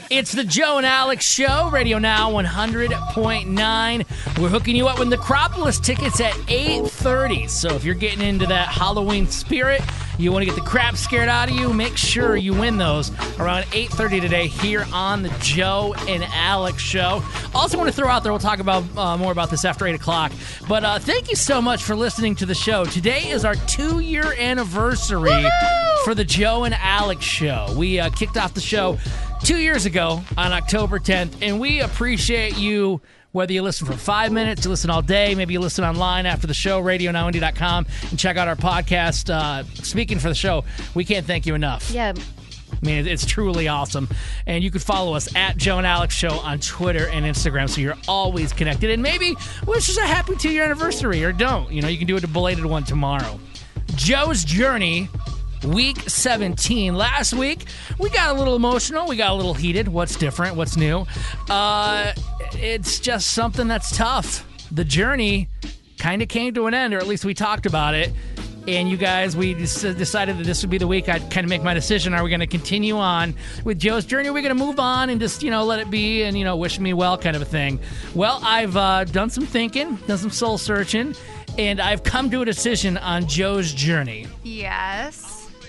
It's the Joe and Alex Show, Radio Now 100.9. We're hooking you up with Necropolis tickets at 8:30. So if you're getting into that Halloween spirit, you want to get the crap scared out of you, make sure you win those around 8:30 today here on the Joe and Alex Show. Also want to throw out there, we'll talk about more about this after 8 o'clock. But thank you so much for listening to the show. Today is our 2-year anniversary for the Joe and Alex Show. We kicked off the show 2 years ago on October 10th, and we appreciate you, whether you listen for 5 minutes, you listen all day, maybe you listen online after the show, radionowindy.com, and check out our podcast. Speaking for the show, we can't thank you enough. Yeah. I mean, it's truly awesome. And you can follow us at Joe and Alex Show on Twitter and Instagram, so you're always connected. And maybe wish us a happy 2-year anniversary, or don't. You know, you can do a belated one tomorrow. Joe's Journey, Week 17. Last week, we got a little emotional. We got a little heated. What's different? What's new? It's just something that's tough. The journey kind of came to an end, or at least we talked about it. And you guys, we decided that this would be the week I'd kind of make my decision. Are we going to continue on with Joe's Journey? Or are we going to move on and just, let it be and, wish me well kind of a thing? Well, I've done some thinking, done some soul searching, and I've come to a decision on Joe's Journey. Yes.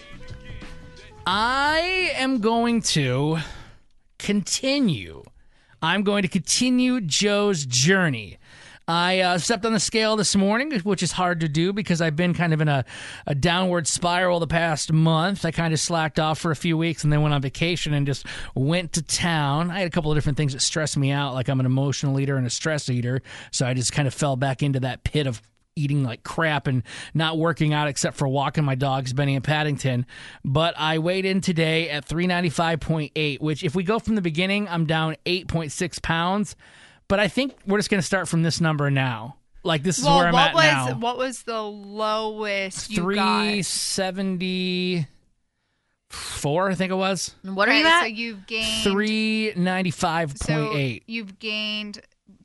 I am going to continue. I'm going to continue Joe's journey. I stepped on the scale this morning, which is hard to do because I've been kind of in a downward spiral the past month. I kind of slacked off for a few weeks and then went on vacation and just went to town. I had a couple of different things that stressed me out, like I'm an emotional eater and a stress eater, so I just kind of fell back into that pit of eating like crap and not working out except for walking my dogs, Benny and Paddington. But I weighed in today at 395.8, which if we go from the beginning, I'm down 8.6 pounds. But I think we're just going to start from this number now. Like, this is where I'm at now. What was the lowest you got? 374, I think it was. What are you at? So you've gained 395.8. So you've gained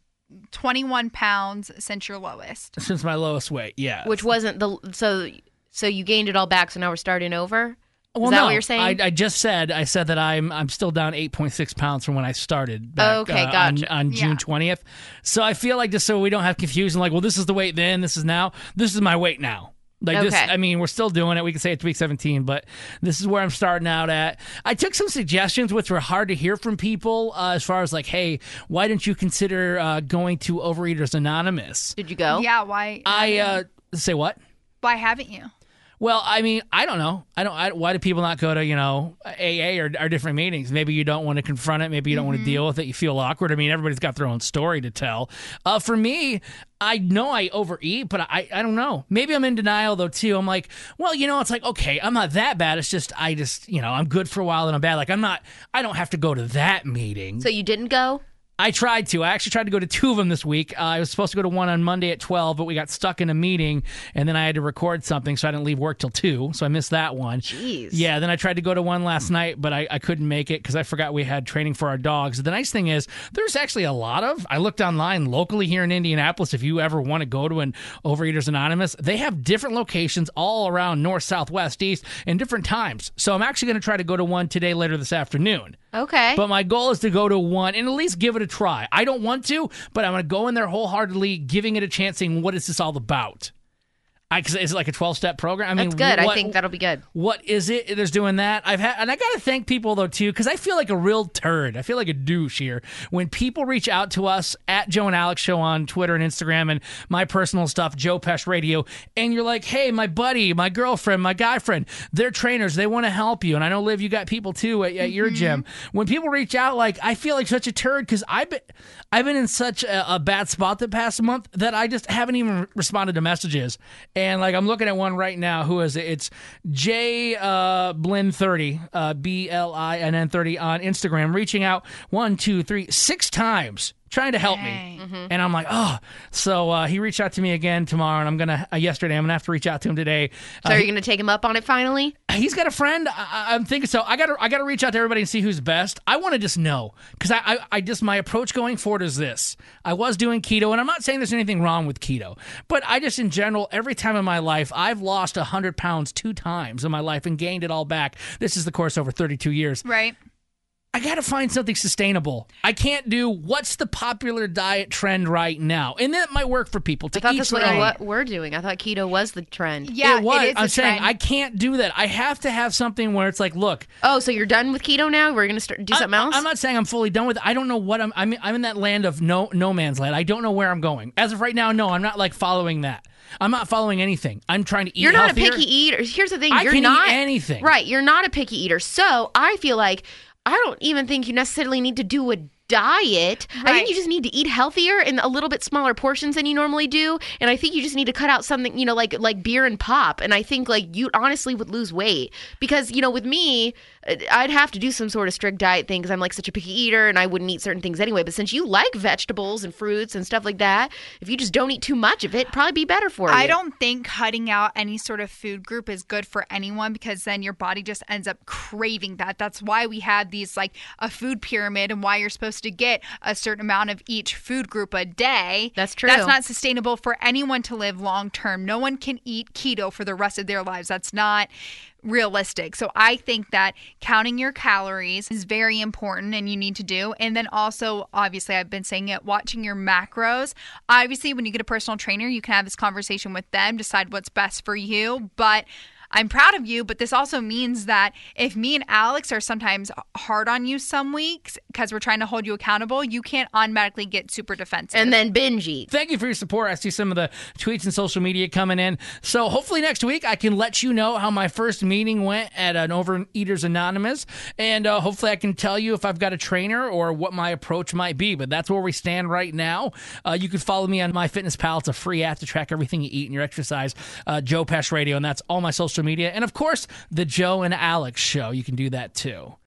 21 pounds since your lowest. Since my lowest weight, yeah. Which wasn't so you gained it all back, so now we're starting over? Well, Is that no, what you're saying? I said that I'm still down 8.6 pounds from when I started back gotcha. on June 20th. So I feel like, just so we don't have confusion, like, well, this is the weight then, this is now. This is my weight now. Like this, I mean, we're still doing it. We can say it's week 17, but this is where I'm starting out at. I took some suggestions, which were hard to hear from people, as far as like, hey, why didn't you consider going to Overeaters Anonymous? Did you go? Yeah, why? Say what? Why haven't you? Well, I mean, I don't know. Why do people not go to, AA or different meetings? Maybe you don't want to confront it. Maybe you don't want to deal with it. You feel awkward. I mean, everybody's got their own story to tell. For me, I know I overeat, but I don't know. Maybe I'm in denial, though, too. I'm like, well, it's like, okay, I'm not that bad. It's just, I'm good for a while and I'm bad. Like, I don't have to go to that meeting. So you didn't go? I tried to. I actually tried to go to 2 of them this week. I was supposed to go to one on Monday at 12, but we got stuck in a meeting, and then I had to record something, so I didn't leave work till 2, so I missed that one. Jeez. Yeah, then I tried to go to one last night, but I couldn't make it because I forgot we had training for our dogs. The nice thing is, there's actually a lot of, I looked online locally here in Indianapolis, if you ever want to go to an Overeaters Anonymous, they have different locations all around north, south, west, east, and different times. So I'm actually going to try to go to one today later this afternoon. Okay. But my goal is to go to one and at least give it a try. I don't want to, but I'm going to go in there wholeheartedly, giving it a chance, saying, what is this all about? Is it like a 12-step program? I mean, that's good. I think that'll be good. What is it? There's doing that. And I got to thank people, though, too, because I feel like a real turd. I feel like a douche here. When people reach out to us at Joe and Alex Show on Twitter and Instagram and my personal stuff, Joe Pesh Radio, and you're like, hey, my buddy, my girlfriend, my guy friend, they're trainers. They want to help you. And I know, Liv, you got people, too, at your gym. When people reach out, like, I feel like such a turd because I've been in such a bad spot the past month that I just haven't even responded to messages. And, like, I'm looking at one right now. Who is it? It's J Blinn30, BLINN 30 on Instagram, reaching out 1, 2, 3, 6 times trying to help me. And I'm like, oh. So he reached out to me again tomorrow, and yesterday, I'm going to have to reach out to him today. So are you going to take him up on it finally? He's got a friend. I'm thinking so. I got to reach out to everybody and see who's best. I want to just know, because my approach going forward is this. I was doing keto, and I'm not saying there's anything wrong with keto, but I just, in general, every time in my life, I've lost 100 pounds 2 times in my life and gained it all back. This is the course over 32 years. Right. I got to find something sustainable. I can't do what's the popular diet trend right now. And that might work for people. I thought that's what we're doing. I thought keto was the trend. Yeah, it was. it is I'm the saying trend. I can't do that. I have to have something where it's like, look. Oh, so you're done with keto now? We're going to do something else? I'm not saying I'm fully done with it. I don't know what I'm in that land of no man's land. I don't know where I'm going. As of right now, no, I'm not like following that. I'm not following anything. I'm trying to eat You're not healthier. a picky eater. Here's the thing. I You're can not eat anything. Right. You're not a picky eater. So I feel like I don't even think you necessarily need to do a diet. I Right. think you just need to eat healthier in a little bit smaller portions than you normally do. And I think you just need to cut out something, like beer and pop. And I think like you honestly would lose weight because, with me, I'd have to do some sort of strict diet thing because I'm like such a picky eater and I wouldn't eat certain things anyway. But since you like vegetables and fruits and stuff like that, if you just don't eat too much of it, it'd probably be better for you. I don't think cutting out any sort of food group is good for anyone because then your body just ends up craving that. That's why we have these like a food pyramid and why you're supposed to get a certain amount of each food group a day. That's true. That's not sustainable for anyone to live long term. No one can eat keto for the rest of their lives. That's not realistic. So I think that counting your calories is very important and you need to do. And then also, obviously, I've been saying it, watching your macros. Obviously, when you get a personal trainer, you can have this conversation with them, decide what's best for you. But I'm proud of you, but this also means that if me and Alex are sometimes hard on you some weeks because we're trying to hold you accountable, you can't automatically get super defensive. And then binge eat. Thank you for your support. I see some of the tweets and social media coming in. So hopefully next week I can let you know how my first meeting went at an Overeaters Anonymous. And hopefully I can tell you if I've got a trainer or what my approach might be. But that's where we stand right now. You can follow me on MyFitnessPal. It's a free app to track everything you eat and your exercise. Joe Pesh Radio. And that's all my social media. And of course, the Joe and Alex Show. You can do that too.